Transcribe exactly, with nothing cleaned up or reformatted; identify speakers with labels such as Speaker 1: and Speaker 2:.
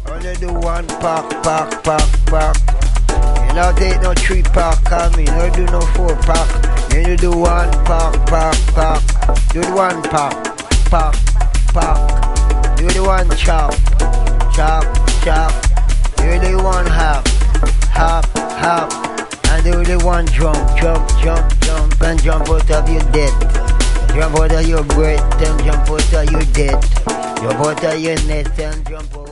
Speaker 1: Only do one pack, pack, pack, pack. You don't take no three pack, come in. You don't do no four pack. You do one pack, pack, pack. Do the one pack, pack, pack. Do the one chop, chop, chop. Do the one half, half, half. And do the one jump, jump, jump, jump. And jump out of your debt. Jump out of your breath and jump out of your debt. Jump out of your net and jump out.